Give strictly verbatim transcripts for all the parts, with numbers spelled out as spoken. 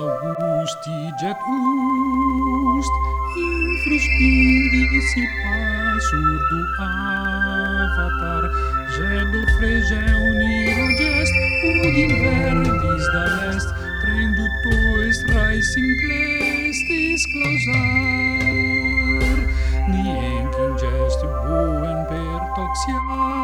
Augusti jet ust, infruspindici passur du avatar, gedo fregeum niro gest, ud in verdis da lest, trendutois rais inclestis clausar, nienc in gestu buen per toxia,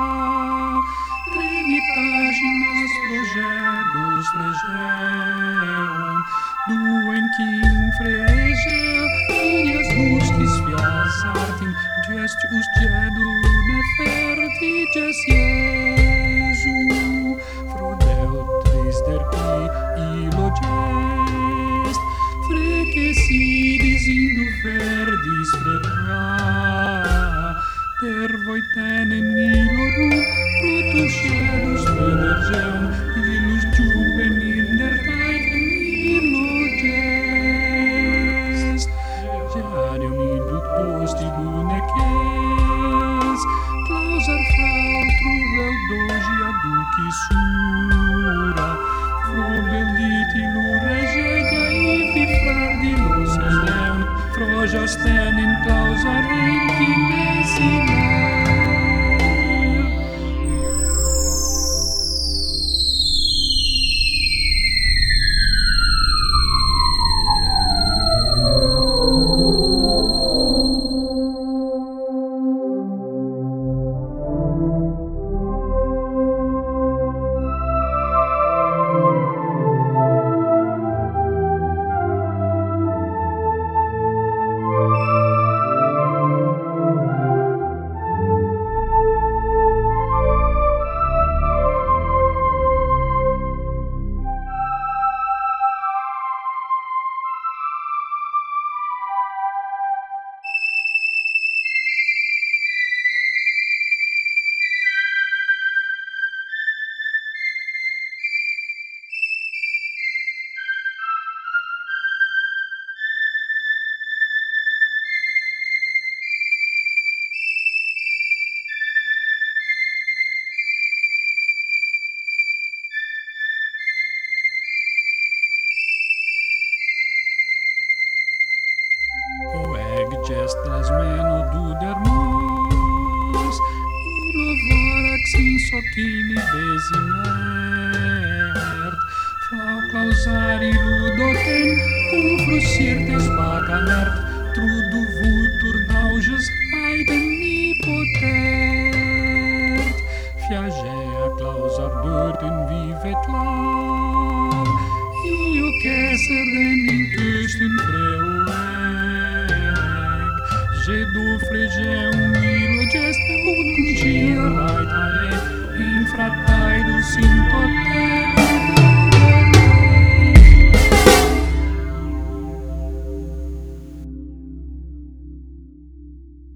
trinitaginas progedos fregeum, duem quin fregeo, inias gustis fias artim, gestius gedu nefertiges Iesu, frodeutris derqui illo gest, fregesidis indu verdis freda, per voitenen illorum, protuscelus federgeum, illus juvenil der taecem illo gest. Geanium inductos diluneces, clausar frautru veldogia duci sura, frobellitilu regedia ivi frardilus edeum, frojos tenin clausar intimesime. Gest lasmeno dudermos, illo vorax in socini desimert, flau clausari ludoten, cum frusirtes bacanert, trudu vultur nauges aiden nipotert, fiagea clausar dörten vivet lam, io ceser denin tøsten preueg, gedu fregeum illo gest, ut cum cia raetae, infrataedus in tot